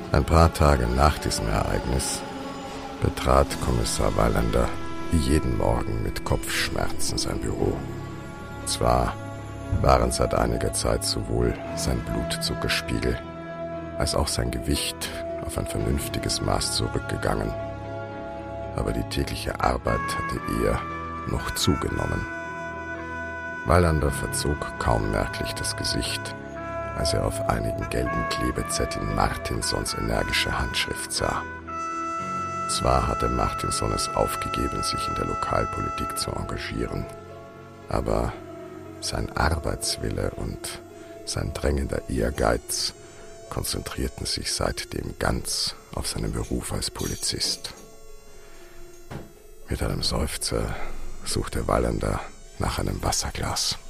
Ein paar Tage nach diesem Ereignis betrat Kommissar Wallander wie jeden Morgen mit Kopfschmerzen sein Büro. Zwar waren seit einiger Zeit sowohl sein Blutzuckerspiegel als auch sein Gewicht auf ein vernünftiges Maß zurückgegangen, aber die tägliche Arbeit hatte eher noch zugenommen. Wallander verzog kaum merklich das Gesicht, als er auf einigen gelben Klebezetteln Martinsons energische Handschrift sah. Zwar hatte Martinson es aufgegeben, sich in der Lokalpolitik zu engagieren, aber sein Arbeitswille und sein drängender Ehrgeiz konzentrierten sich seitdem ganz auf seinen Beruf als Polizist. Mit einem Seufzer suchte Wallander nach einem Wasserglas.